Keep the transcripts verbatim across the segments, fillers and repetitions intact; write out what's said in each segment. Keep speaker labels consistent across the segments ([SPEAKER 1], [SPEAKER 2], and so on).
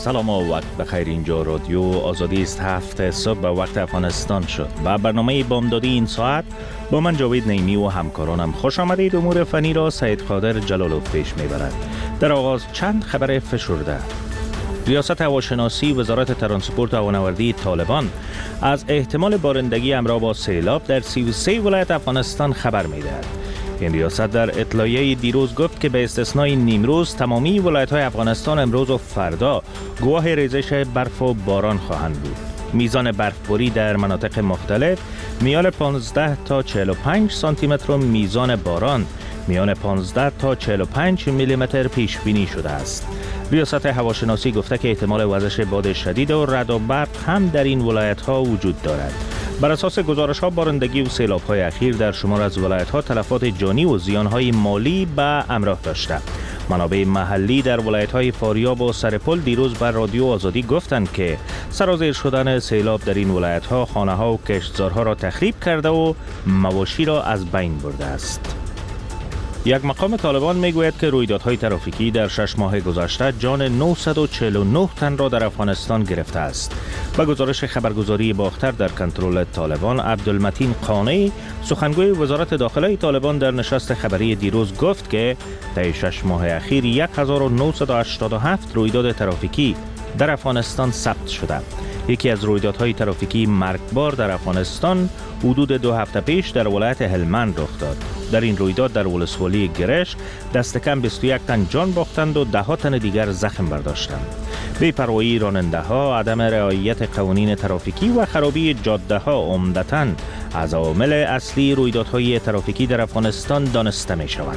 [SPEAKER 1] سلام و وقت بخیر. اینجا رادیو آزادی است. هفت صبح به وقت افغانستان شد و برنامه بامدادی این ساعت با من جاوید نعیمی و همکارانم خوش آمدید. امور فنی را سید قادر جلالوف پیش میبرد. در آغاز چند خبر فشرده. ریاست هواشناسی وزارت ترانسپورت و هوانوردی طالبان از احتمال بارندگی همراه با سیلاب در سی و سه ولایت افغانستان خبر میدهد. این ریاست در اطلاعیه دیروز گفت که به استثنای نیمروز تمامی ولایت‌های افغانستان امروز و فردا گواه ریزش برف و باران خواهند بود. میزان برفباری در مناطق مختلف میان پانزده تا چهل و پنج سانتی متر و میزان باران میان پانزده تا چهل و پنج میلی متر پیش بینی شده است. ریاست هواشناسی گفته که احتمال وزش باد شدید و رعد و برق هم در این ولایت‌ها وجود دارد. بر اساس گزارش‌ها بارندگی و سیلاب‌های اخیر در شمار از ولایت‌ها تلفات جانی و زیان‌های مالی به همراه داشته. منابع محلی در ولایت‌های فاریاب و سرپل دیروز بر رادیو آزادی گفتند که سرازیر شدن سیلاب در این ولایت‌ها خانه‌ها و کشتزارها را تخریب کرده و مواشی را از بین برده است. یک مقام طالبان میگوید که رویدادهای ترافیکی در شش ماه گذشته جان نهصد و چهل و نه تن را در افغانستان گرفته است. با گزارش خبرگزاری باختر در کنترل طالبان، عبدالمتین قانی، سخنگوی وزارت داخله طالبان در نشست خبری دیروز گفت که طی شش ماه اخیر هزار و نهصد و هشتاد و هفت رویداد ترافیکی در افغانستان ثبت شده. یکی از رویدادهای ترافیکی مرگبار در افغانستان حدود دو هفته پیش در ولایت هلمند رخ داد. در این رویداد در ولسوالی گرش دست کم بیست و یک تن جان باختند و ده ها تن دیگر زخم برداشتند. بی‌پروایی راننده ها، عدم رعایت قوانین ترافیکی و خرابی جاده ها عمدتاً از عوامل اصلی رویدادهای ترافیکی در افغانستان دانسته می شوند.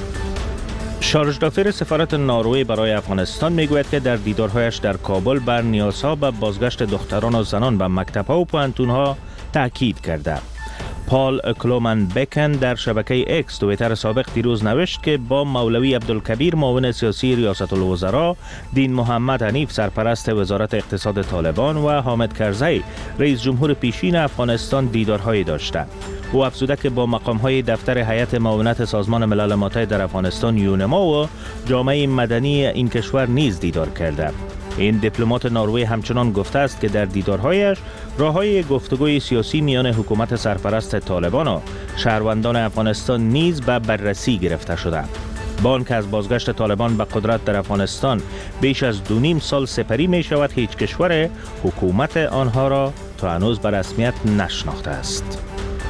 [SPEAKER 1] شارژدافر سفارت نروژ برای افغانستان میگوید که در دیدارهایش در کابل بر نیازها به بازگشت دختران و زنان به مکتب‌ها و پوهنتون‌ها تاکید کرده. پال کلومن بکن در شبکه اکس توییتر سابق دیروز نوشت که با مولوی عبدالکبیر معاون سیاسی ریاست الوزراء، دین محمد حنیف سرپرست وزارت اقتصاد طالبان و حامد کرزی رئیس جمهور پیشین افغانستان دیدارهایی داشته. او افزوده که با مقام‌های دفتر هیئت معاونت سازمان ملل متحد در افغانستان یونما و جامعه مدنی این کشور نیز دیدار کرده. این دیپلمات نروژ همچنان گفته است که در دیدارهایش راه‌های گفتگوی سیاسی میان حکومت سرپرست طالبان و شهروندان افغانستان نیز به بررسی گرفته شده. با آنکه از بازگشت طالبان به قدرت در افغانستان بیش از دو نیم سال سپری می شود، هیچ کشور حکومت آنها را تا هنوز به رسمیت نشناخته است.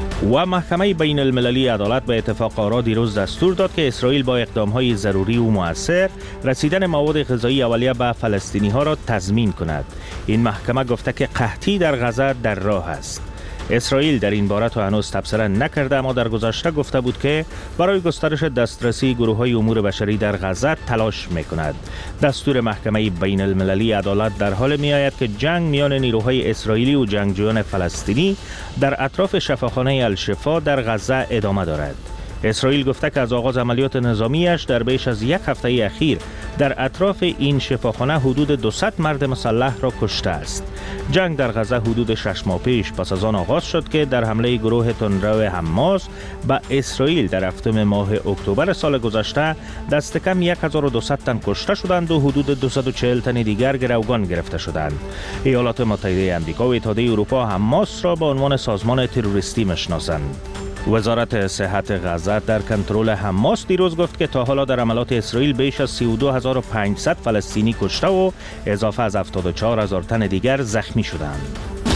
[SPEAKER 1] و محکمه بین المللی عدالت به اتفاق آرا دیروز دستور داد که اسرائیل با اقدامهای ضروری و مؤثر رسیدن مواد غذایی اولیه به فلسطینی ها را تضمین کند. این محکمه گفته که قحطی در غزه در راه است. اسرائیل در این باره تا هنوز تبصره نکرده، اما در گذشته گفته بود که برای گسترش دسترسی گروه‌های امور بشری در غزه تلاش می‌کند. دستور محکمه بین المللی عدالت در حال می‌آید که جنگ میان نیروهای اسرائیلی و جنگجویان فلسطینی در اطراف شفاخانه الشفا در غزه ادامه دارد. اسرائیل گفته که از آغاز عملیات نظامیش در بیش از یک هفته اخیر در اطراف این شفاخانه حدود دویست مرد مسلح را کشته است. جنگ در غزه حدود شش ماه پیش پس از آن آغاز شد که در حمله گروه تندرو حماس به اسرائیل در هفتم ماه اکتبر سال گذشته دست کم هزار و دویست تن کشته شدند و حدود دویست و چهل تن دیگر گروگان گرفته شدند. ایالات متحده آمریکا و اتحادیه اروپا حماس را به عنوان سازمان تروریستی میشناسند. وزارت صحت غزه در کنترل حماس دیروز گفت که تا حالا در عملیات اسرائیل بیش از سی و دو هزار و پانصد فلسطینی کشته و اضافه از هفتاد و چهار هزار تن دیگر زخمی شدند.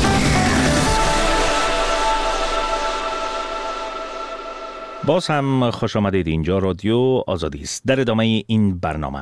[SPEAKER 1] باز هم خوش آمدید. اینجا رادیو آزادی است. در ادامه این برنامه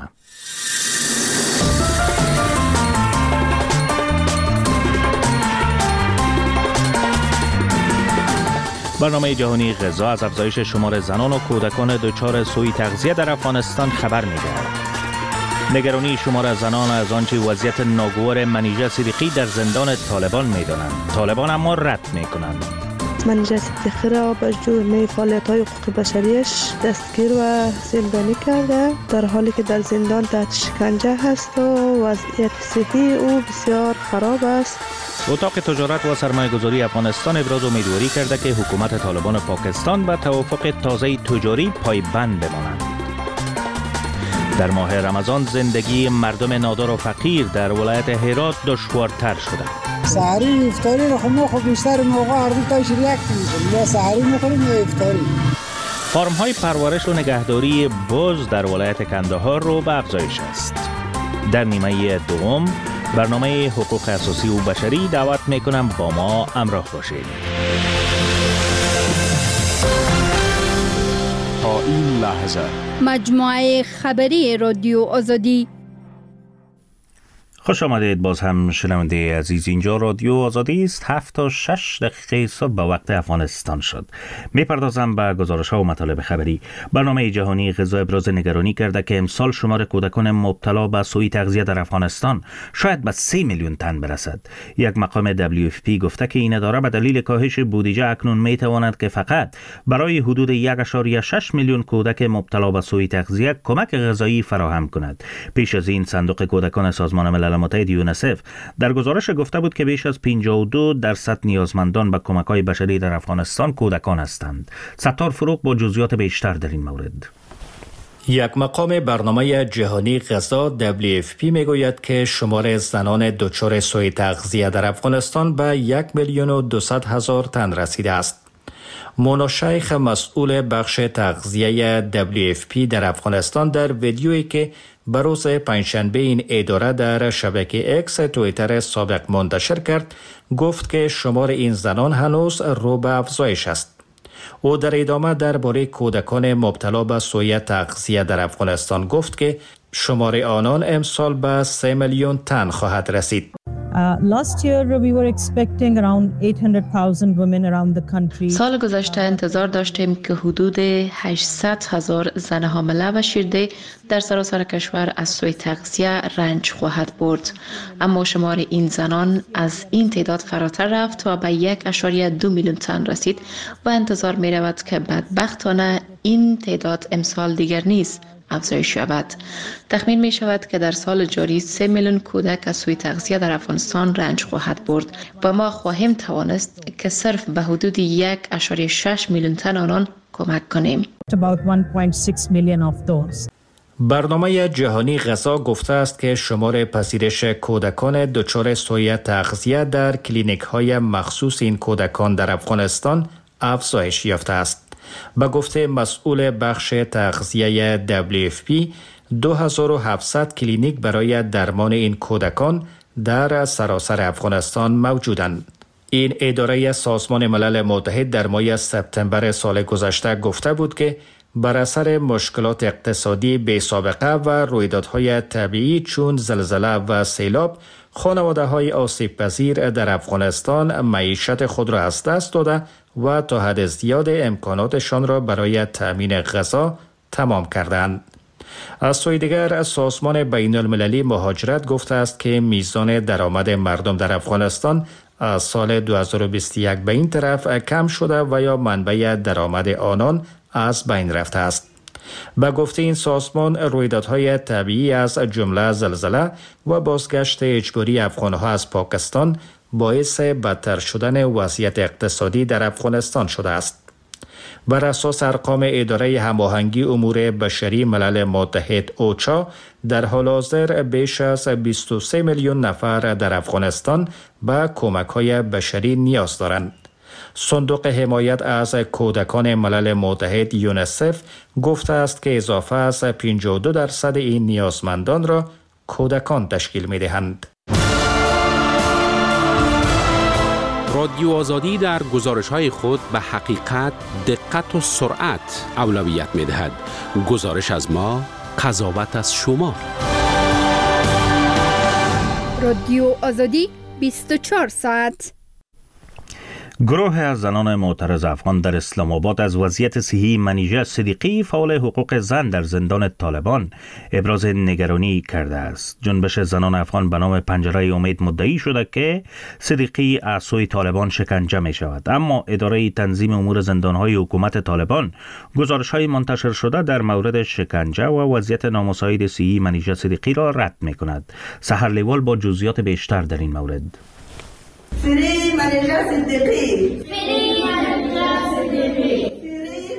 [SPEAKER 1] برنامه جهانی غذا از افزایش شمار زنان و کودکان دچار سوء تغذیه در افغانستان خبر می‌دهد. نگرانی شمار زنان از آنچه وضعیت ناگوار منیژه صدیقی در زندان طالبان می‌دانند. طالبان اما رد می‌کنند.
[SPEAKER 2] منیژه صدیقی را به جرم فعالیت‌های حقوق بشریش دستگیر و زندانی کرده، در حالی که در زندان تحت شکنجه هست و وضعیت صحی او بسیار خراب است.
[SPEAKER 1] اتاق تجارت و سرمایه‌گذاری افغانستان ابراز امیدواری کرده که حکومت طالبان پاکستان به توافق تازه تجاری پایبند بماند. در ماه رمضان زندگی مردم نادار و فقیر در ولایت هرات دشوارتر شده.
[SPEAKER 3] سحری افطاری رو خب ما خب بیشتر موقع هر دو تاش ریاکت می‌کنیم، یا سحری می‌خوریم یا افطاری.
[SPEAKER 1] فارم‌های پرورش و نگهداری بز در ولایت کندهار رو به افزایش است. در نیمه دوم برنامه حقوق اساسی و بشری دعوت میکنم با ما همراه باشید.
[SPEAKER 4] تا این لحظه
[SPEAKER 5] مجموعه خبری رادیو آزادی.
[SPEAKER 1] خوش آمدید باز هم شنونده عزیز. اینجا رادیو آزادی است. هفت تا شش دقیقه صبح به وقت افغانستان شد. میپردازم به گزارش ها و مطالب خبری. برنامه جهانی غذا ابراز نگرانی کرده که امسال شمار کودکان مبتلا به سوء تغذیه در افغانستان شاید به سه میلیون تن برسد. یک مقام دبلیو اف پی گفته که این اداره به دلیل کاهش بودجه اکنون میتواند که فقط برای حدود یک و شش میلیون کودک مبتلا به سوء تغذیه کمک غذایی فراهم کند. پیش از این صندوق کودکان سازمان ملل متحد یونیسف در گزارش گفته بود که بیش از پنجاه و دو درصد نیازمندان به کمک‌های بشری در افغانستان کودکان هستند. ستار فروغ با جزئیات بیشتر در این مورد.
[SPEAKER 6] یک مقام برنامه جهانی غذا دبلیو اف پی میگوید که شمار زنان دچار سوء تغذیه در افغانستان به یک میلیون و دویست هزار تن رسیده است. مونا شیخ مسئول بخش تغذیه دبلیو اف پی در افغانستان در ویدیویی که به روز پنجشنبه این اداره در شبکه اکس توییتر سابق منتشر کرد گفت که شمار این زنان هنوز رو به افزایش است. او در ادامه درباره کودکان مبتلا به سوء تغذیه در افغانستان گفت که شمار آنان امسال به سه میلیون تن خواهد رسید.
[SPEAKER 7] Uh, last year we were expecting around eight hundred thousand women around the country.
[SPEAKER 8] سال گذشته انتظار داشتیم که حدود هشتصد هزار زن حامله و شیرده در سراسر کشور از سوء تغذیه رنج خواهد برد، اما شمار این زنان از این تعداد فراتر رفت و به یک و دو میلیون تن رسید و انتظار می رود که بدبختانه این تعداد امسال دیگر نیز افزایش یابد. تخمین می شود که در سال جاری سه میلیون کودک از سوء تغذیه در افغانستان رنج خواهد برد و ما خواهیم توانست که صرف به حدود یک و شش میلیون تن آنان کمک کنیم.
[SPEAKER 7] About one point six million of those.
[SPEAKER 6] برنامه جهانی غذا گفته است که شمار پذیرش کودکان دچار سوء تغذیه در کلینیک های مخصوص این کودکان در افغانستان افزایش یافته است. به گفته مسئول بخش تغذیه دبلیو اف پی دو هزار و هفتصد کلینیک برای درمان این کودکان در سراسر افغانستان موجودند. این اداره سازمان ملل متحد در ماه سپتامبر سال گذشته گفته بود که بر اثر مشکلات اقتصادی بی سابقه و رویدادهای طبیعی چون زلزله و سیلاب، خانواده های آسیب پذیر در افغانستان معیشت خود را از دست داده و تا حد زیاد امکاناتشان را برای تأمین غذا تمام کردند. از سوی دیگر سازمان بین المللی مهاجرت گفته است که میزان درآمد مردم در افغانستان از سال دو هزار و بیست و یک به این طرف کم شده و یا منبع درآمد آنان از بین رفته است. به گفته این سازمان رویدادهای طبیعی از جمله زلزله و بازگشت اجباری افغانها از پاکستان باعث بدتر شدن وضعیت اقتصادی در افغانستان شده است. بر اساس ارقام اداره هماهنگی امور بشری ملل متحد اوچا، در حال حاضر بیش از بیست و سه میلیون نفر در افغانستان به کمک‌های بشری نیاز دارند. صندوق حمایت از کودکان ملل متحد یونیسف گفته است که اضافه از پنجاه و دو درصد این نیازمندان را کودکان تشکیل می‌دهند.
[SPEAKER 4] رادیو آزادی در گزارش‌های خود به حقیقت، دقت و سرعت اولویت می‌دهد. گزارش از ما، قضاوت از شما.
[SPEAKER 5] رادیو آزادی بیست و چهار ساعت.
[SPEAKER 1] گروه از زنان معترض افغان در اسلام آباد از وضعیت صحی منیژه صدیقی فعال حقوق زن در زندان طالبان ابراز نگرانی کرده است. جنبش زنان افغان به نام پنجره امید مدعی شده که صدیقی از سوی طالبان شکنجه می شود، اما اداره تنظیم امور زندانهای حکومت طالبان گزارش‌های منتشر شده در مورد شکنجه و وضعیت نامساعد صحی منیژه صدیقی را رد می کند. سحر لیوال با جزئیات بیشتر در این مورد.
[SPEAKER 9] فری منیژه صدیقی.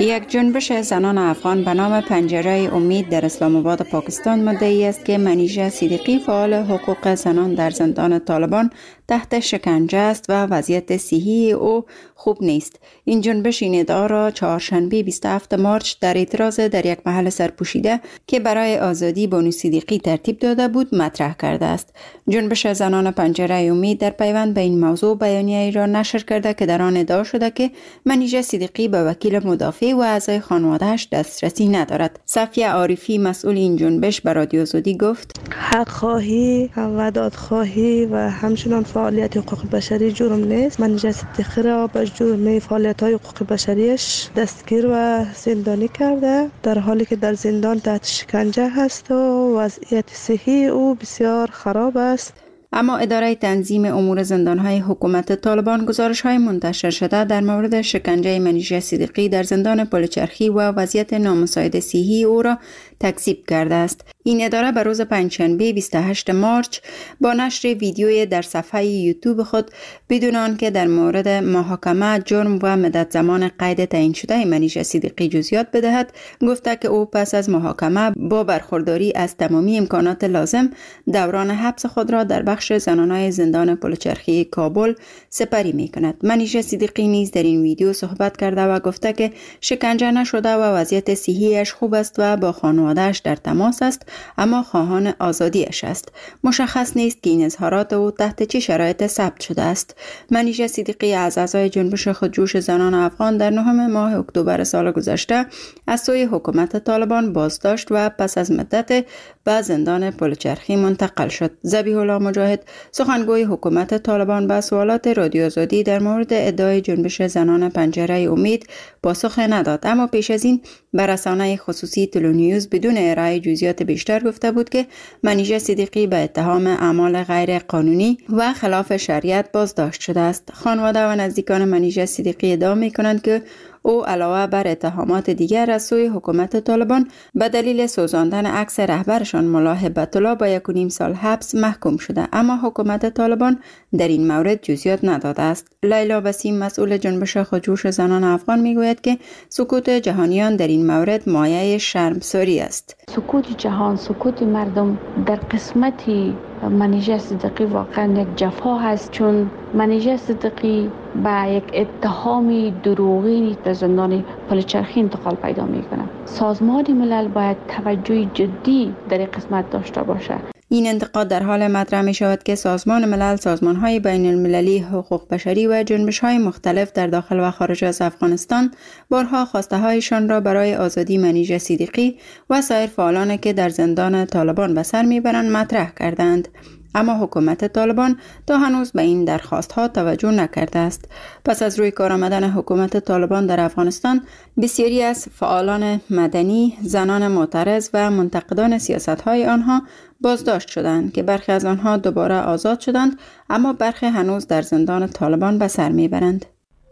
[SPEAKER 9] یک جنبش زنان افغان به نام پنجره امید در اسلام آباد پاکستان مدعی است که منیژه صدیقی فعال حقوق زنان در زندان طالبان تحت شکنجه است و وضعیت صحی او خوب نیست. این جنبش این ادعا را چهارشنبه بیست و هفتم مارس در اعتراض در یک محل سرپوشیده که برای آزادی بانو صدیقی ترتیب داده بود مطرح کرده است. جنبش زنان پنجره امید در پیوند به این موضوع بیانیه‌ای را نشر کرده که در آن ادعا شده که منیژه صدیقی به وکیل مدافع و اعضای خانواده‌اش دسترسی ندارد. صفیه عارفی مسئول این جنبش به رادیو آزادی گفت:
[SPEAKER 2] حق خواهی و دادخواهی و همچنان فعالیت حقوق بشری جرم نیست. منیژه صدیقی را به جرم فعالیت‌های حقوق بشریش دستگیر و زندانی کرده، در حالی که در زندان تحت شکنجه هست و وضعیت صحی او بسیار خراب است.
[SPEAKER 9] اما اداره تنظیم امور زندان‌های حکومت طالبان گزارش‌های منتشر شده در مورد شکنجه منیژه صدیقی در زندان پلچرخی و وضعیت نامساعد صحی او را تکذیب کرده است. این اداره به روز پنجشنبه بیست و هشتم مارس با نشر ویدیوی در صفحه یوتیوب خود بدون آنکه در مورد محاکمه، جرم و مدت زمان قید تعیین شده منیژه صدیقی جزئیات بدهد، گفته که او پس از محاکمه با برخورداری از تمامی امکانات لازم دوران حبس خود را در بخش زنانای زندان پلچرخی کابل سپری می کند. منیژه صدیقی نیز در این ویدیو صحبت کرده و گفته که شکنجه نشده و وضعیت صحیش خوب است و با خانواده‌اش در تماس است، اما خواهان آزادیش است. مشخص نیست که این اظهارات او تحت چه شرایط ثبت شده است. منیژه صدیقی از اعضای جنبش خودجوش زنان افغان در نهم ماه اکتبر سال گذشته از سوی حکومت طالبان بازداشت و پس از مدت به زندان پلچرخی منتقل شد. ذبیح الله مجاهد، سخنگوی حکومت طالبان، به سوالات رادیو آزادی در مورد ادعای جنبش زنان پنجره امید پاسخ نداد، اما پیش از این به رسانه خصوصی تلونیوز بدون ارائه جزئیات بیشتر گفته بود که منیژه صدیقی به اتهام اعمال غیر قانونی و خلاف شریعت بازداشت شده است. خانواده و نزدیکان منیژه صدیقی ادعا می‌کنند که او علاوه بر اتهامات دیگر از سوی حکومت طالبان به دلیل سوزاندن عکس رهبرشان ملا هبت الله با یک و نیم سال حبس محکوم شده، اما حکومت طالبان در این مورد جزئیات نداده است. لیلا وسیم، مسئول جنبش خودجوش زنان افغان، میگوید که سکوت جهانیان در این مورد مایه شرمساری است.
[SPEAKER 10] سکوت جهان، سکوت مردم در قسمتی منیژه صدیقی واقعا یک جفا هست، چون منیژه صدیقی با یک اتهام دروغی در زندان پلچرخی انتقال پیدا میکنه. سازمان ملل باید توجه جدی در این قسمت داشته باشه.
[SPEAKER 9] این انتقاد در حال مطرح می شود که سازمان ملل، سازمان‌های بین المللی حقوق بشری و جنبش‌های مختلف در داخل و خارج از افغانستان بارها خواسته‌هایشان را برای آزادی منیژه صدیقی و سایر فعالانی که در زندان طالبان به سر میبرند مطرح کردند، اما حکومت طالبان تا هنوز به این درخواست‌ها توجه نکرده است. پس از روی کار آمدن حکومت طالبان در افغانستان، بسیاری از فعالان مدنی، زنان معترض و منتقدان سیاست‌های آنها بازداشت شدند که برخی از آنها دوباره آزاد شدند، اما برخی هنوز در زندان طالبان به سر میبرند.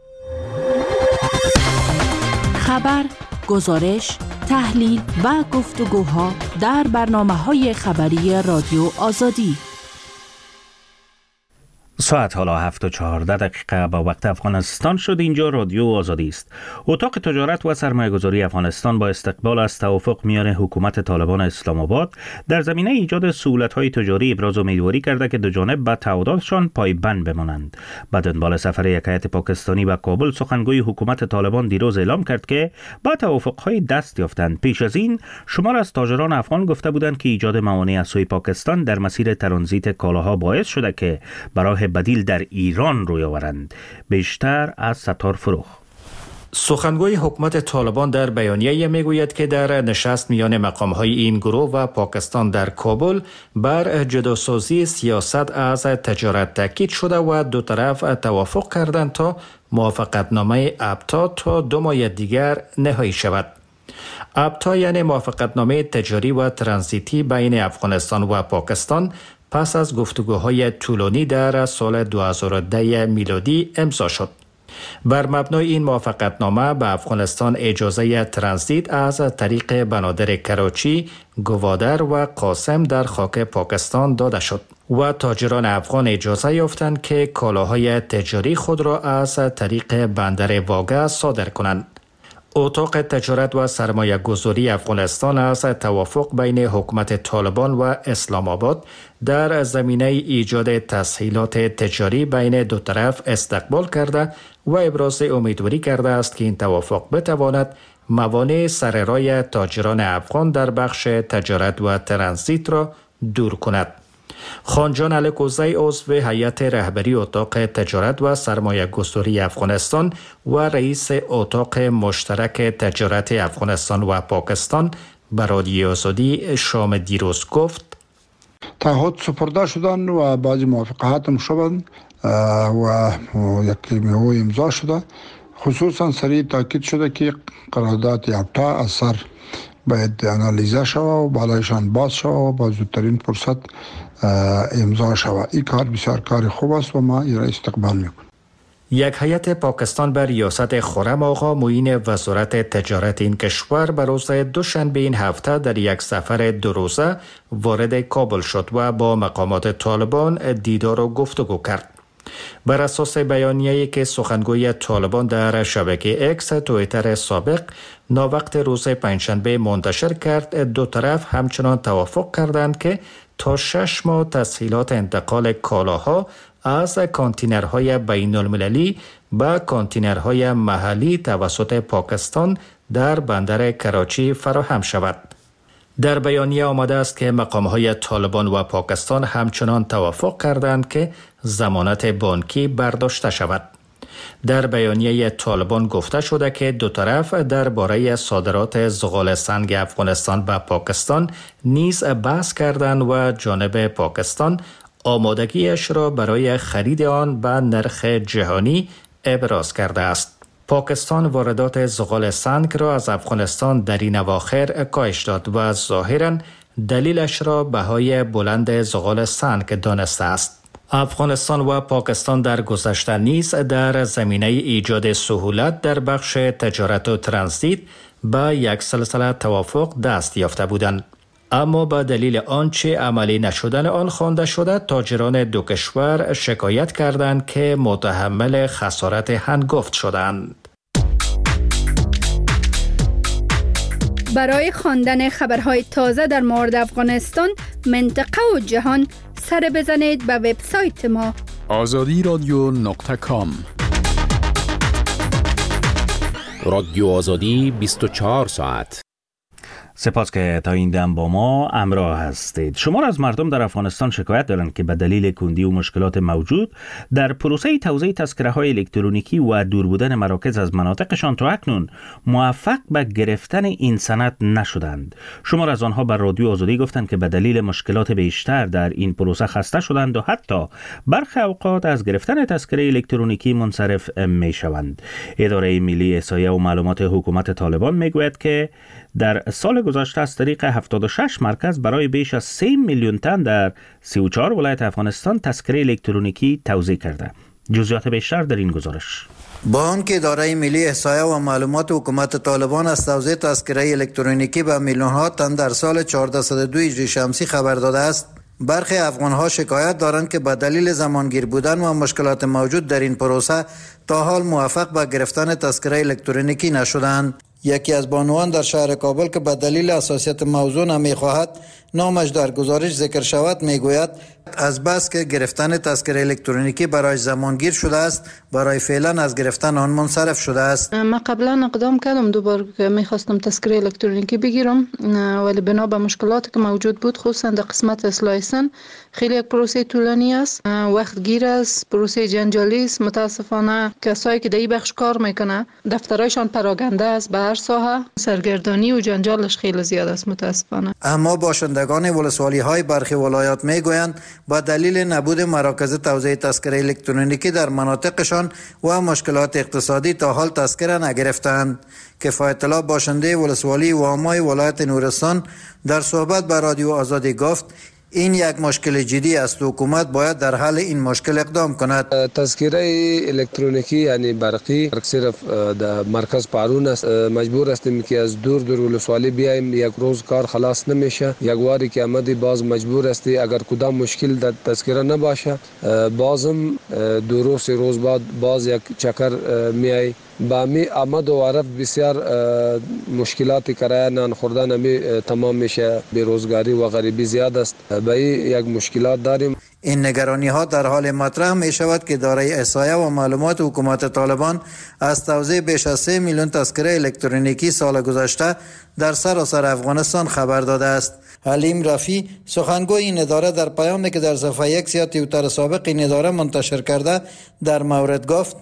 [SPEAKER 11] خبر، گزارش، تحلیل و گفتگوها در برنامه‌های خبری رادیو آزادی.
[SPEAKER 1] ساعت حالا هفت و چهارده دقیقه با وقت افغانستان شد. اینجا رادیو آزادی است. اتاق تجارت و سرمایه‌گذاری افغانستان با استقبال از توافق میان حکومت طالبان اسلام آباد در زمینه ایجاد سهولت‌های تجاری ابراز امیدواری کرده که دو جانب به تعهداتشان پایبند بمانند. بعد دنبال سفر یک هیئت پاکستانی به کابل، سخنگوی حکومت طالبان دیروز اعلام کرد که با توافق‌های دست یافتند. پیش از این شمار از تاجران افغان گفته بودند که ایجاد موانع از سوی پاکستان در مسیر ترانزیت کالاها باعث شده که برای بدیل در ایران روی آورند. بیشتر از ستار فروخ.
[SPEAKER 6] سخنگوی حکومت طالبان در بیانیه میگوید که در نشست میان مقام‌های این گروه و پاکستان در کابل بر جداسازی سیاست از تجارت تاکید شده و دو طرف توافق کردند تا موافقتنامه ابتا تا دو ماه دیگر نهایی شود. ابتا یعنی موافقتنامه تجاری و ترانزیتی بین افغانستان و پاکستان پس از گفتگوهای طولانی در سال دو هزار و ده میلادی امضا شد. بر مبنای این موافقتنامه به افغانستان اجازه ترانزیت از طریق بنادر کراچی، گوادر و قاسم در خاک پاکستان داده شد و تاجران افغان اجازه یافتند که کالاهای تجاری خود را از طریق بندر واگه صادر کنند. اتاق تجارت و سرمایه گذاری افغانستان از توافق بین حکومت طالبان و اسلام آباد در زمینه ایجاد تسهیلات تجاری بین دو طرف استقبال کرده و ابراز امیدواری کرده است که این توافق بتواند موانع سر راه تاجران افغان در بخش تجارت و ترانزیت را دور کند. خانجان الکوزی عضو هیئت رهبری اتاق تجارت و سرمایه گذاری افغانستان و رئیس اتاق مشترک تجارت افغانستان و پاکستان به رادیو آزادی شام دیروز گفت:
[SPEAKER 12] تعهد سپرده شدن و بعضی موافقات هم شدن و یک میوه امضا شده. خصوصا سریع تاکید شده که قرارداد یافته اثر باید انالیزه شود و بالایشان باز شود و با زودترین فرصت امضا شود. این کار بسیار کار خوب است و ما این را استقبال میکنیم.
[SPEAKER 6] یک هیئت پاکستان بر ریاست خرم آقا معین وزارت تجارت این کشور بر روز دوشنبه این هفته در یک سفر دو روزه وارد کابل شد و با مقامات طالبان دیدار و گفتگو کرد. بر اساس بیانیه‌ای که سخنگوی طالبان در شبکه اکس توییتر سابق ناوقت روز پنجشنبه منتشر کرد، دو طرف همچنان توافق کردند که تا شش ماه تسهیلات انتقال کالاها از کانتینرهای بین المللی به کانتینرهای محلی توسط پاکستان در بندر کراچی فراهم شود. در بیانیه آمده است که مقامهای طالبان و پاکستان همچنان توافق کردند که ضمانت بانکی برداشته شود. در بیانیه طالبان گفته شده که دو طرف درباره صادرات زغال سنگ افغانستان به پاکستان نیز بحث کردند و جانب پاکستان آمادگیش را برای خرید آن به نرخ جهانی ابراز کرده است. پاکستان واردات زغال سنگ را از افغانستان در این اواخر کاهش داد و ظاهراً دلیلش را بهای بلند زغال سنگ دانسته است. افغانستان و پاکستان در گذشته نیز در زمینه ایجاد سهولت در بخش تجارت و ترانزیت به یک سلسله توافق دست یافته بودند. اما به دلیل آنچه عملی نشدن آن خوانده شده، تاجران دو کشور شکایت کردند که متحمل خسارت هنگفت شدند.
[SPEAKER 5] برای خواندن خبرهای تازه در مورد افغانستان، منطقه و جهان، سر بزنید به وبسایت ما
[SPEAKER 4] آزادی رادیو نقطه کام. رادیو آزادی بیست و چهار ساعت.
[SPEAKER 1] سپاس که تا این دم با ما همراه هستید. شمار از مردم در افغانستان شکایت دارند که به دلیل کندی و مشکلات موجود در پروسه توزیع تذکره های الکترونیکی و دور بودن مراکز از مناطقشان تا اکنون موفق به گرفتن این سند نشدند. شمار از آنها بر رادیو آزادی گفتند که به دلیل مشکلات بیشتر در این پروسه خسته شدند و حتی برخی اوقات از گرفتن تذکره الکترونیکی منصرف می شوند. اداره ملی احصایه و معلومات حکومت طالبان میگوید که در سال گذشته از طریق هفتاد و شش مرکز برای بیش از سه میلیون تن در سی و چهار ولایت افغانستان تذکره الکترونیکی توزیع کرده. جزئیات بیشتر در این گزارش.
[SPEAKER 13] با آنکه اداره ملی احصایه و معلومات حکومت طالبان از توزیع تذکره الکترونیکی به میلیون‌ها تن در سال چهارصد و دو هجری شمسی خبر داده است، برخی افغان‌ها شکایت دارند که به دلیل زمانگیر بودن و مشکلات موجود در این پروسه تا حال موفق به گرفتن تذکره الکترونیکی نشدند. یکی از بانوان در شهر کابل که به دلیل حساسیت موضوع نمی‌خواهد نامش در گزارش ذکر شود میگوید از بس که گرفتن تذکره الکترونیکی برای زمانگیر شده است، برای فعلا از گرفتن آن منصرف شده است.
[SPEAKER 14] من قبلا اقدام کردم دوباره که میخواستم تذکره الکترونیکی بگیرم، ولی بنا به مشکلاتی که موجود بود خصوصا در قسمت اصلاح سن خیلی یک پروسه طولانی است، وقت گیر است، پروسه جنجالی است. متاسفانه کسایی که در این بخش کار میکنه دفترایشان پراگنده است، به هر ساحه سرگردانی و جنجالش خیلی زیاد است متاسفانه.
[SPEAKER 13] اما باشندگان ولسوالی های برخی ولایات میگویند با دلیل نبود مراکز توزیع تذکره الکترونیکی در مناطقشان و مشکلات اقتصادی تا حال تذکره نگرفتند. کفایت الله باشنده ولسوالی وامای ولایت نورستان در صحبت با رادیو آزادی گفت این یک مشکل جدی است و حکومت باید در حل این مشکل اقدام کند.
[SPEAKER 15] تذکره الکترونیکی یعنی برقی صرف در مرکز پارون است. مجبور هستیم که از دور دور ولسوالی بیایم، یک روز کار خلاص نمیشه. یک واری که آمدی باز مجبور هستی اگر کدام مشکل در تذکره نباشه بازم دو روز سه روز بعد باز یک چکر میای با می آمد و عرب بسیار مشکلات کرایه نان خوردن می تمام میشه، بیروزگاری و غریبی زیاد است، به یک مشکلات داریم.
[SPEAKER 13] این نگرانی ها در حال مطرح می شود که اداره احصایه و معلومات حکومت طالبان از توزیع بیش از سه میلیون تذکره الکترونیکی سال گذشته در سراسر افغانستان خبر داده است. حلیم رفی سخنگوی این اداره در پیامی که در صفحه یک یا توییتر سابق این اداره منتشر کرده در مورد گفت: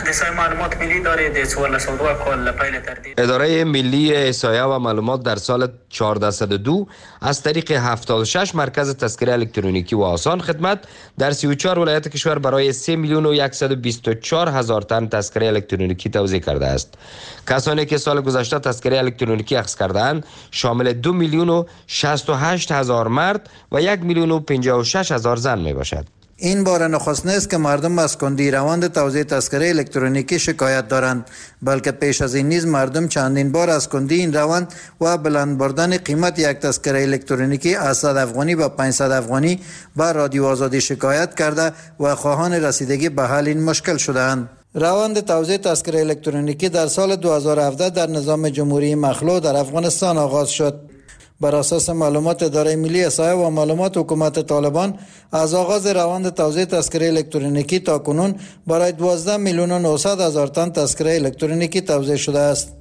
[SPEAKER 16] اداره ملی احصایه و معلومات در سال چهارصد و دو از طریق هفتاد و شش مرکز تذکره الکترونیکی و آسان خدمت در سی و چهار ولایت کشور برای سه میلیون و صد و بیست و چهار هزار تن تذکره الکترونیکی توزیع کرده است. کسانی که سال گذشته تذکره الکترونیکی اخذ کردند شامل دو میلیون و شصت و هشت هزار مرد و یک میلیون و پنجاه و شش هزار زن می باشد.
[SPEAKER 13] این بار نخست نیست که مردم از کندی روند توزیع تذکره الکترونیکی شکایت دارند، بلکه پیش از این نیز مردم چندین بار از کندی این روند و بلند بردن قیمت یک تذکره الکترونیکی از صد افغانی به پانصد افغانی به رادیو آزادی شکایت کرده و خواهان رسیدگی به حل این مشکل شدند. روند توزیع تذکره الکترونیکی در سال دو هزار و هفده در نظام جمهوری مخلوع در افغانستان آغاز شد. بر اساس معلومات اداره ملی احصایه و معلومات حکومت طالبان از آغاز روند توزیع تذکره الکترونیکی تا کنون برای دوازده میلیون و نهصد هزار تن تذکره الکترونیکی توزیع شده است.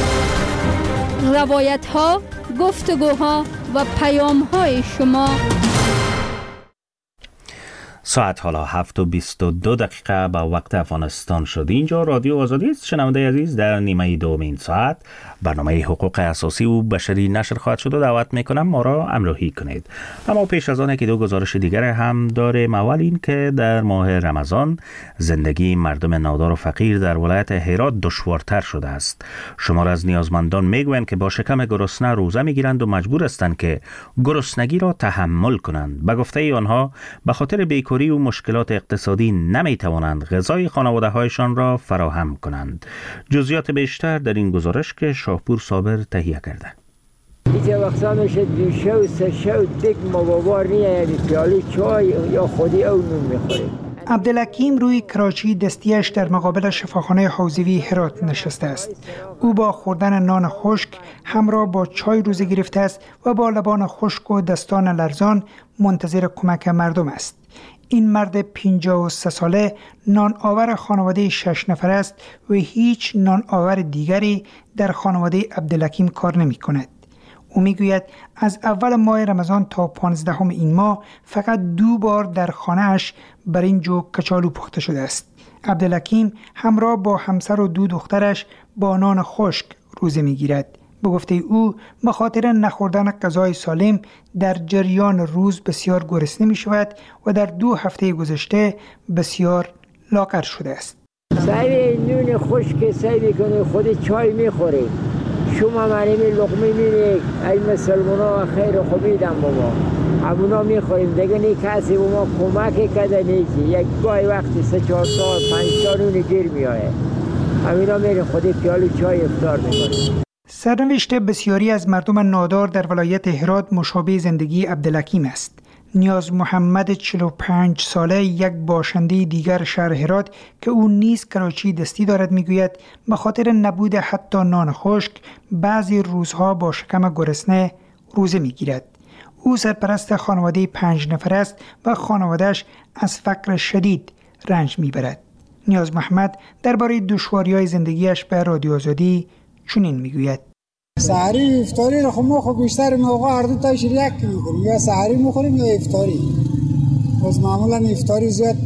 [SPEAKER 5] روایت ها، گفتگوها و پیام های شما.
[SPEAKER 1] ساعت حالا هفت و بیست و دو دقیقه به وقت افغانستان شد. اینجا رادیو آزادی است. شنونده عزیز، در نیمه دومین ساعت برنامه حقوق اساسی و بشری نشر خواهد شد و دعوت میکنم ما را همراهی کنید. اما پیش از آن که دو گزارش دیگر هم داریم. اول این که در ماه رمضان زندگی مردم نادار و فقیر در ولایت هرات دشوارتر شده است. شمار از نیازمندان میگویند که با شکم گرسنه روزه میگیرند و مجبور هستند که گرسنگی را تحمل کنند. به گفته آنها به خاطر بیکاری و مشکلات اقتصادی نمیتوانند غذای خانواده هایشان را فراهم کنند. جزئیات بیشتر در این گزارش که شاهپور صابر تهیه کرده.
[SPEAKER 17] اینجا وقتا میشه دوشه و سشه و دیگ موابار نیه، یعنی پیالی چای یا خودی او نون میخوریم.
[SPEAKER 18] عبدالحکیم روی کراچی دستیش در مقابل شفاخانه حوزوی هرات نشسته است. او با خوردن نان خشک همراه با چای روزه گرفته است و با لبان خشک و دستان لرزان منتظر کمک مردم است. این مرد پنجاه و سه ساله نان آور خانواده شش نفر است و هیچ نان آور دیگری در خانواده عبدالحکیم کار نمی کند. او می گوید از اول ماه رمضان تا پانزدهم این ماه فقط دو بار در خانه‌اش برنج و کچالو پخته شده است. عبدالحکیم همراه با همسر و دو دخترش با نان خشک روزه می گیرد. به گفته او به خاطر نخوردن غذای سالم در جریان روز بسیار گرسنه می شود و در دو هفته گذشته بسیار لاغر شده است.
[SPEAKER 17] سعی نون خشک سعی کنه خود چای میخوره. شما منیم لقمه میره ای مسلمان ها خیر خوبی دم بابا همونا میخوریم دیگه نی کسی با ما کمک کده نیزی یک گاهی وقتی سه چهار سال پنج سال نون گیر میایه همینا میره خودی پیالی چای افطار میکنه.
[SPEAKER 18] سرنوشت بسیاری از مردم نادار در ولایت هرات مشابه زندگی عبدالحکیم است. نیاز محمد چهل و پنج ساله یک باشنده دیگر شهر هرات که او نیز کراچی دستی دارد میگوید به خاطر نبود حتی نان خشک بعضی روزها با شکم گرسنه روزه میگیرد. او سرپرست خانواده پنج نفر است و خانواده‌اش از فقر شدید رنج میبرد. نیاز محمد درباره دشواری‌های زندگیش به رادیو آزادی چنین میگوید:
[SPEAKER 3] سحری افطاری رو خب ما خب بیشتر موقع هر دو تاش یک میکنیم، یا سحری میخوریم یا افطاری. باز معمولا افطاری زیاد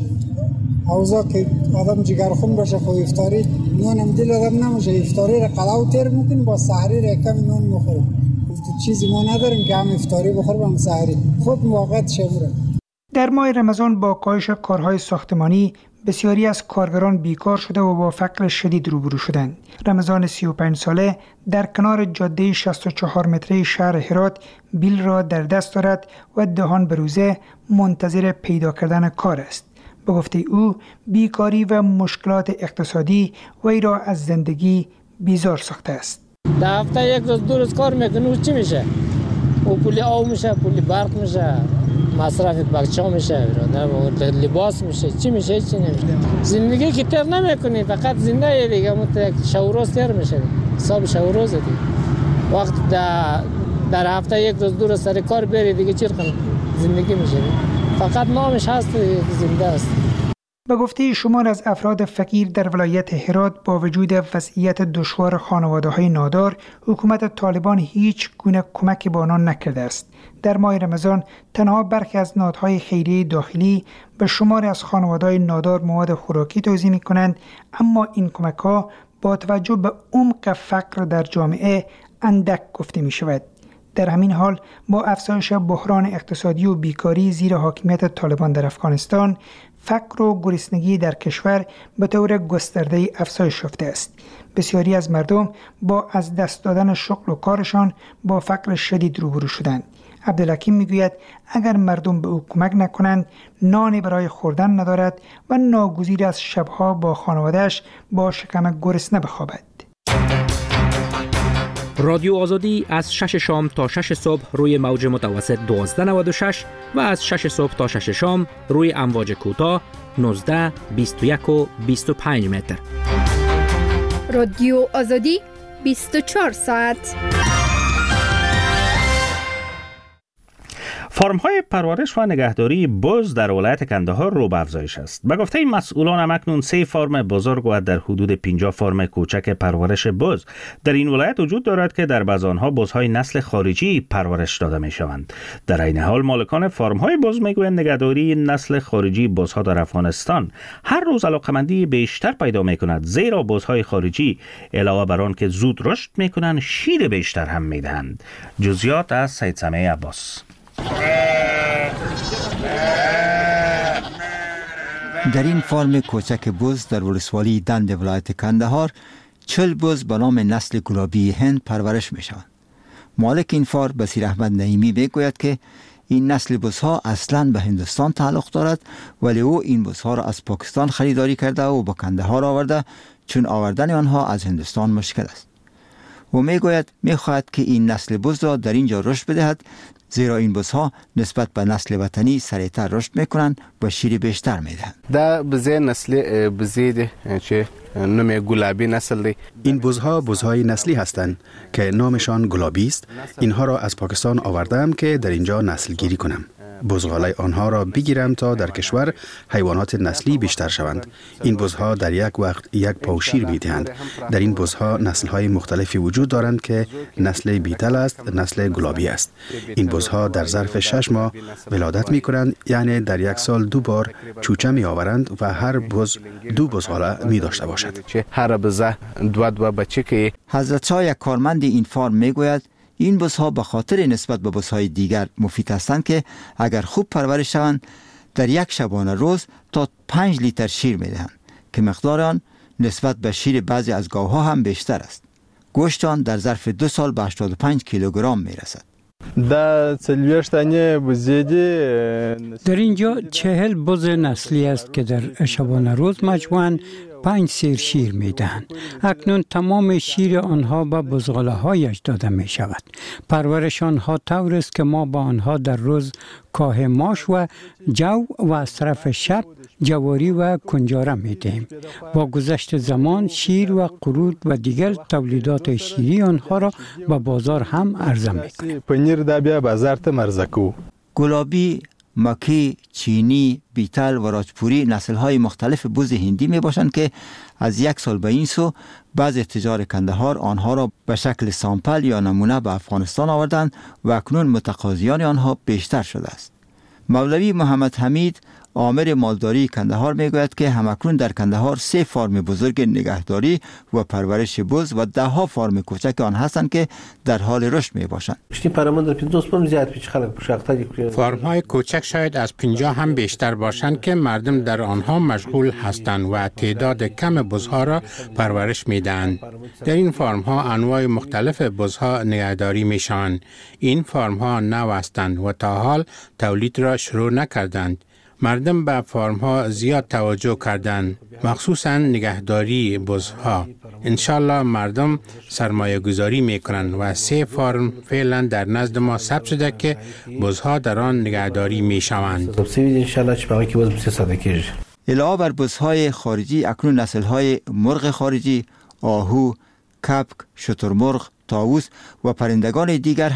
[SPEAKER 3] اوضاع که آدم جگرخون باشه خب افطاری نونم دل آدم نمیشه، افطاری رو قلاو تیر میکنیم با سحری رو کم نون میخوریم. چیزی ما نداریم که هم افطاری بخوریم هم سحری. خود موقعیت شبره.
[SPEAKER 18] در ماه رمضان با کاهش کارهای ساختمانی بسیاری از کارگران بیکار شده و با فقر شدید روبرو شدند. رمضان سی و پنج ساله در کنار جاده شصت و چهار متره شهر هرات بیل را در دست دارد و دهان به روزه منتظر پیدا کردن کار است. به گفته او بیکاری و مشکلات اقتصادی وی را از زندگی بیزار ساخته است.
[SPEAKER 17] در هفته یک روز دو روز کار میکنه چی میشه؟ او پولی آب میشه، پولی برق میشه،
[SPEAKER 19] مصرف بچه ها میشه برادر، لباس میشه، چی میشه چی نمیشه. زندگی که تر نمیکنی، فقط زنده دیگه مت شوروز تر میشه، حساب شوروز دیگه. وقت در در هفته یک روز دو روز سر کار بری دیگه چی کنی؟ زندگی میشه. فقط نامش هست زنده است.
[SPEAKER 18] به گفته شمار از افراد فقیر در ولایت هرات، با وجود وضعیت دشوار خانواده‌های نادار، حکومت طالبان هیچ گونه کمک به آنان نکرده است. در ماه رمضان تنها برخی از نهادهای خیریه داخلی به شمار از خانواده‌های نادار مواد خوراکی توزیع می‌کنند، اما این کمک‌ها با توجه به عمق فقر در جامعه اندک گفته می‌شود. در همین حال با افزایش بحران اقتصادی و بیکاری زیر حاکمیت طالبان در افغانستان، فقر و گرسنگی در کشور به طور گسترده‌ای افزایش یافته است. بسیاری از مردم با از دست دادن شغل و کارشان با فقر شدید روبرو شدند. عبدالحکیم میگوید اگر مردم به او کمک نکنند، نانی برای خوردن ندارد و ناگزیر از شبها با خانواده‌اش با شکم گرسنه بخوابد.
[SPEAKER 20] رادیو آزادی از شش شام تا شش صبح روی موج متوسط دوازده نود و شش و از شش صبح تا شش شام روی امواج کوتاه نوزده، بیست و یک و بیست و پنج متر.
[SPEAKER 5] رادیو آزادی بیست و چهار ساعت.
[SPEAKER 1] فرم‌های پرورش و نگهداری بز در ولایت کندهار رو به افزایش است. به گفته مسئولان همکنون سه فرم بزرگ و در حدود پنجاه فرم کوچک پرورش بز در این ولایت وجود دارد که در بعض آنها بزهای نسل خارجی پرورش داده می‌شوند. در این حال مالکان فرم‌های بز میگویند نگهداری نسل خارجی بزها در افغانستان هر روز علاقمندی بیشتر پیدا می‌کند، زیرا بزهای خارجی علاوه بر آن که زود رشد می‌کنند، شیر بیشتر هم می‌دهند. جزئیات از سید سمیع عباس.
[SPEAKER 21] در این فارم کوچک بز در ولسوالی دند ولایت کندهار چل بز به نام نسل گلابی هند پرورش می شوند. مالک این فارم بصیر احمد نعیمی میگوید که این نسل بزها اصلاً به هندوستان تعلق دارد، ولی او این بزها را از پاکستان خریداری کرده و به کندهار آورده، چون آوردن آنها از هندوستان مشکل است. او میگوید میخواهد که این نسل بز را در اینجا رشد بدهد، زیرا این بزها نسبت به نسل وطنی سریعتر رشد میکنند و شیر بیشتر میدهند.
[SPEAKER 22] دا بزه نسل بزه ده چه نام گلابی نسل ده.
[SPEAKER 23] این بزها بزهای نسلی هستند که نامشان گلابی است. اینها را از پاکستان آوردم که در اینجا نسل گیری کنم. بزغاله آنها را بگیرم تا در کشور حیوانات نسلی بیشتر شوند. این بزها در یک وقت یک پاو شیر میدهند. در این بزها نسل‌های مختلفی وجود دارند که نسل بیتل است، نسل گلابی است. این بزها در ظرف شش ماه ولادت می‌کنند، یعنی در یک سال دو بار چوچه می‌آورند و هر بز دو بزغاله می داشته باشد.
[SPEAKER 22] هر بزه دو دو بچه که
[SPEAKER 21] حضرت شاه یک کارمند این فارم میگوید این بزها به خاطر نسبت به بزهای دیگر مفید هستند که اگر خوب پرورش شوند در یک شبانه روز تا پنج لیتر شیر میدهند که مقدار آن نسبت به شیر بعضی از گاوها هم بیشتر است. گوشت آن در ظرف دو سال به هشتاد و پنج کیلوگرم میرسد.
[SPEAKER 24] در اینجا چهل بز نسلی است که در شبانه روز مجموعاً پنج سیر شیر می دهند. اکنون تمام شیر آنها به بزغاله هایش داده می شود. پرورش آنها طور است که ما با آنها در روز کاه ماش و جو و از طرف شب جواری و کنجاره می دهیم. با گذشت زمان شیر و قرود و دیگر تولیدات شیری آنها را به بازار هم عرضه می کنیم.
[SPEAKER 23] پنیر دا بیا بازار ته مرزکو.
[SPEAKER 21] گلابی، مکی، چینی، بیتل و راجپوری نسل‌های مختلف بز هندی می باشند که از یک سال به این سو بعض تجار کندهار آنها را به شکل سامپل یا نمونه به افغانستان آوردند و اکنون متقاضیان آنها بیشتر شده است. مولوی محمد حمید آمر مالداری کندهار میگوید که همکنون در کندهار سه فرم بزرگ نگهداری و پرورش بز و ده ها فرم کوچک آن هستند که در حال رشد می باشند.
[SPEAKER 4] فرم های کوچک شاید از پنجاه هم بیشتر باشند که مردم در آنها مشغول هستند و تعداد کم بزها را پرورش می دهند. در این فرم ها انواع مختلف بزها نگهداری می شوند. این فرم ها نو هستند و تا حال تولید را شروع نکردند. مردم به فارم ها زیاد توجه کردند، مخصوصا نگهداری بزها. انشالله مردم سرمایه گذاری میکنند و سه فارم فعلا در نزد ما ثبت شده که بزها در آن نگهداری میشوند.
[SPEAKER 21] علاوه بر بزهای خارجی، اکنون نسل‌های مرغ خارجی، آهو، کپک، شترمرغ، طاووس و پرندگان دیگر